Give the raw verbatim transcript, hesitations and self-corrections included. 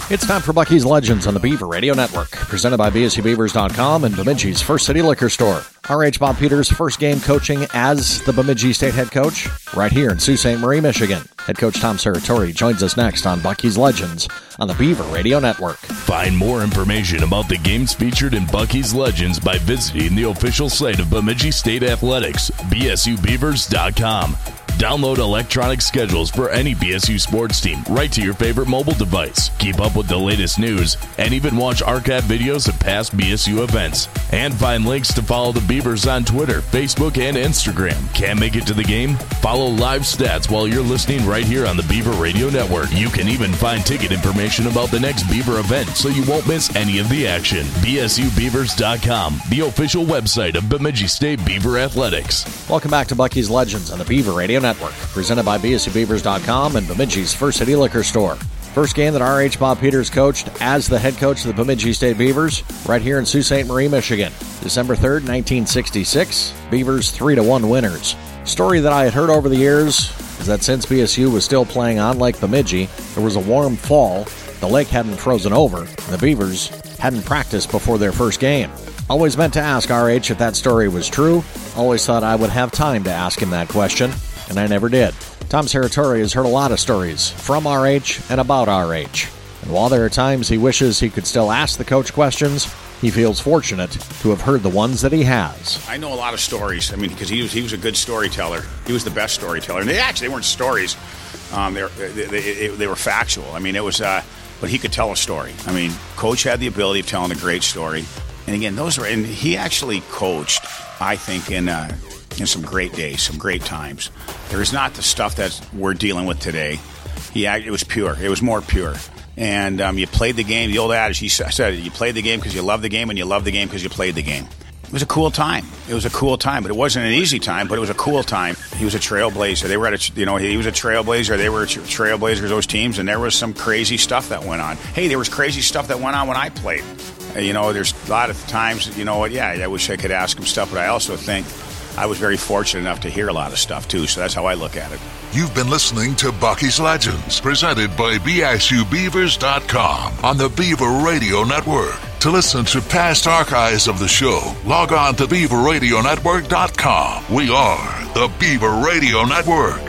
It's time for Bucky's Legends on the Beaver Radio Network, presented by B S U Beavers dot com and Bemidji's First City Liquor Store. R H Bob Peters' first game coaching as the Bemidji State head coach, right here in Sault Ste. Marie, Michigan. Head coach Tom Serratori joins us next on Bucky's Legends on the Beaver Radio Network. Find more information about the games featured in Bucky's Legends by visiting the official site of Bemidji State Athletics, B S U Beavers dot com. Download electronic schedules for any B S U sports team right to your favorite mobile device. Keep up with the latest news and even watch archive videos of past B S U events. And find links to follow the Beavers on Twitter, Facebook, and Instagram. Can't make it to the game? Follow live stats while you're listening right here on the Beaver Radio Network. You can even find ticket information about the next Beaver event so you won't miss any of the action. B S U Beavers dot com, the official website of Bemidji State Beaver Athletics. Welcome back to Bucky's Legends on the Beaver Radio Network, presented by B S U Beavers dot com and Bemidji's First City Liquor Store. First game that R H Bob Peters coached as the head coach of the Bemidji State Beavers, right here in Sault Ste. Marie, Michigan. December third, nineteen sixty-six, Beavers three to one winners. Story that I had heard over the years is that since B S U was still playing on Lake Bemidji, there was a warm fall, the lake hadn't frozen over, and the Beavers hadn't practiced before their first game. Always meant to ask R H if that story was true. Always thought I would have time to ask him that question, and I never did. Tom Serratori has heard a lot of stories from R H and about R H. And while there are times he wishes he could still ask the coach questions, he feels fortunate to have heard the ones that he has. I know a lot of stories. I mean, because he was he was a good storyteller. He was the best storyteller. And they actually they weren't stories. Um, they, were, they, they, they were factual. I mean, it was, uh, but he could tell a story. I mean, Coach had the ability of telling a great story. And again, those were, and he actually coached, I think, in uh, in some great days, some great times. There is not the stuff that we're dealing with today. He, it was pure. It was more pure. And um, you played the game. The old adage, he said, you played the game because you love the game, and you love the game because you played the game. It was a cool time. It was a cool time, but it wasn't an easy time, but it was a cool time. He was a trailblazer. They were at a, you know, he was a trailblazer. They were trailblazers, those teams, and there was some crazy stuff that went on. Hey, there was crazy stuff that went on when I played. Uh, you know, there's a lot of times, you know what, yeah, I wish I could ask him stuff, but I also think I was very fortunate enough to hear a lot of stuff, too, so that's how I look at it. You've been listening to Bucky's Legends, presented by B S U Beavers dot com on the Beaver Radio Network. To listen to past archives of the show, log on to Beaver Radio Network dot com. We are the Beaver Radio Network.